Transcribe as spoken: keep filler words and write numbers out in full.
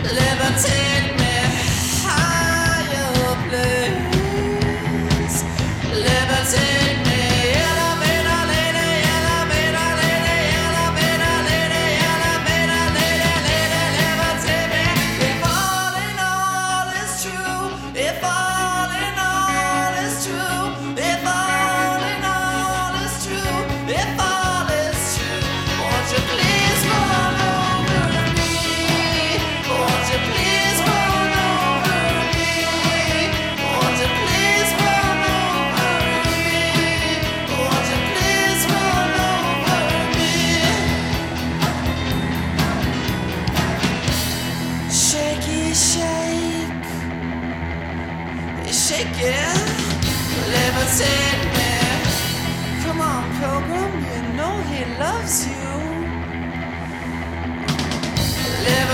Levitate me higher, please. Levitate me. Elevator lady, elevator lady, elevator lady, elevator lady, lady, levitate me. If all in all is true, if all in all is true, if all in all is true, if all is true, won't you please run over me? Won't you please run over me? Won't you please run over me? Won't you please run over me? Shaky shake, shake it, levitate me. Come on, pilgrim, you know he loves you. Levitate